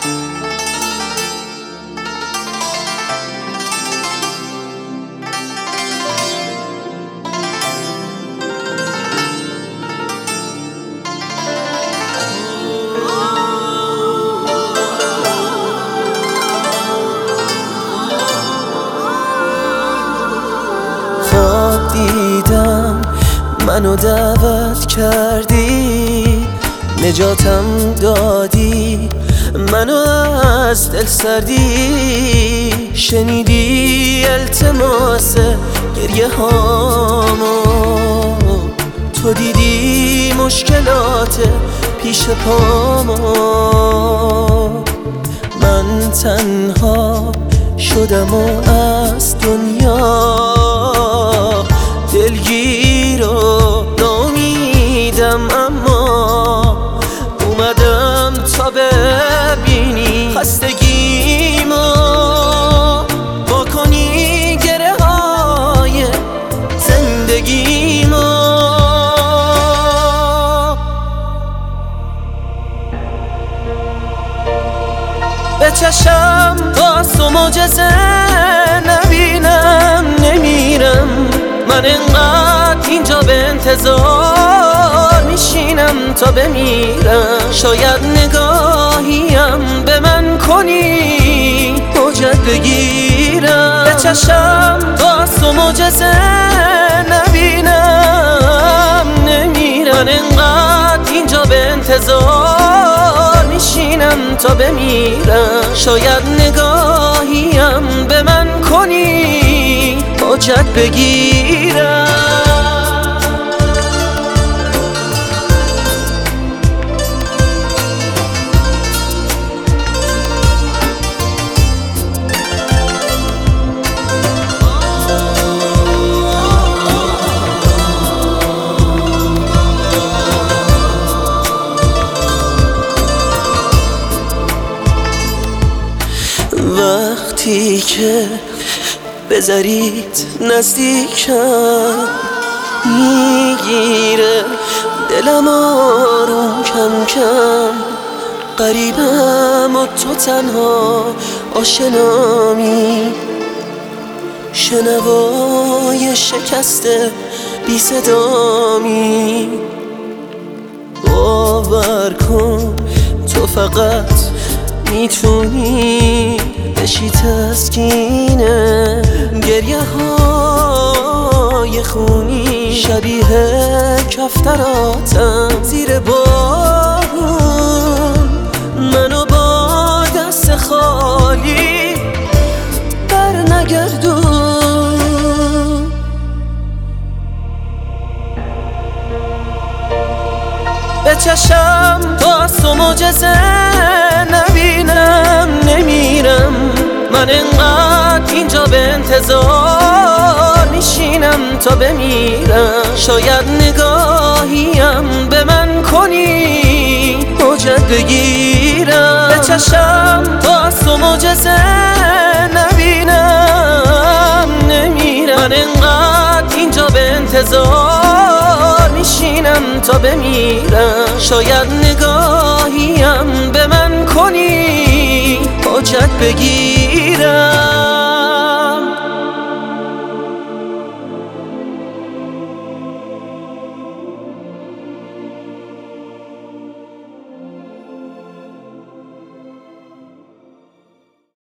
خواب دیدم منو دعوت کردی، نجاتم دادی، منو از دل سردی. شنیدی التماس گریه هامو، تو دیدی مشکلات پیش پامو. من تنها شدم و از دنیا دلگیر و ناامیدم، اما اومدم تا ببینی خستگیمو، با کنی گره های زندگیمو. به چشم باز و معجزه نبینم نمیرم، من انقدر اینجا به انتظار میشینم تا بمیرم. شاید نگاهیم به من کنی حجت بگیرم. به چشم باز و معجزه نبینم نمیرم، من انقدر اینجا به انتظار میشینم تا بمیرم. شاید نگاهیم به من کنی حجت بگیرم. وقتی که بذارید نزدیکم میگیره دلم آروم کم کم. غریبم و تو تنها آشنامی، شنوای شکسته بی صدامی. باور کن تو فقط میتونی بشی تسکین گریه های خونی. شبیه کفتراتم زیر بارون، منو با دست خالی بر نگردون. به چشم باز و معجزه نبینم نمیرم، من انقدر اینجا به انتظار میشینم تا بمیرم. شاید نگاهیم به من کنی حجت بگیرم. به چشم باز و معجزه نبینم نمیرم، من انقدر اینجا به انتظار میشینم تا بمیرم. شاید نگاهیم به من کنی حجت بگیرم.